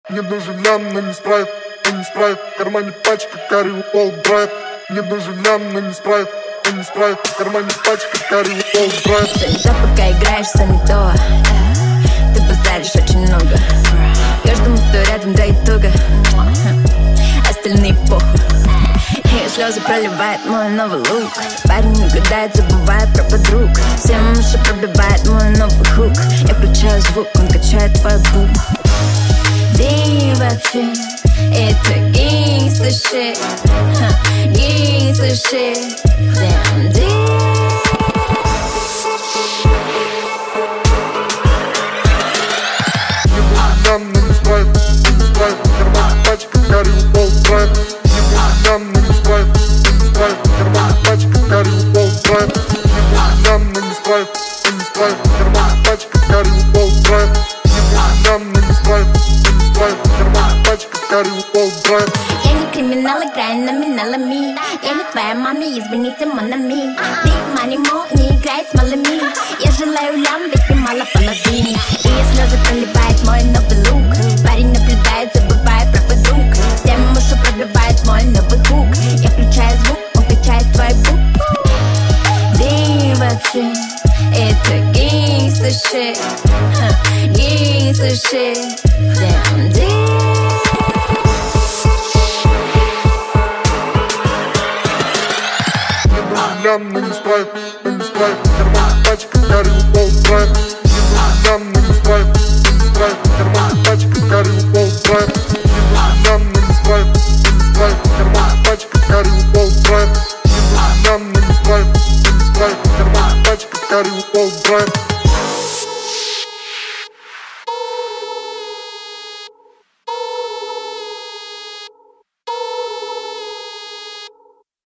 Мне нужен лям, но не спрайт, в кармане пачка, карри Уолл Брайт. Мне нужен лям, но не спрайт, в кармане пачка, карри Уолл Брайт. Все не то, пока играешься, не то. Ты базаришь очень много. Каждому, кто рядом, да и туго. Остальные похуй. Ее слезы проливает мой новый лук. Парень не гадает, забывает про подруг. Всем уши пробивает мой новый хук. Я включаю звук, он качает твой бум. Ты вообще, это гангста shit. Гангста shit. Damn, Лям, но не спрайт, в кармане пачка, карри Уолл Брайт. Лям, но не спрайт, в кармане пачка, карри Уолл Брайт. Лям, но не спрайт, в кармане пачка, карри Уолл Брайт. Лям, но не спрайт, в кармане пачка, карри Уолл Брайт. Я не криминал, играю номиналами. Я не твоя мама, извините, монами. Big money, mo, не играет с малыми. Я желаю лям, ведь ты мало половины. И слезы проливает мой новый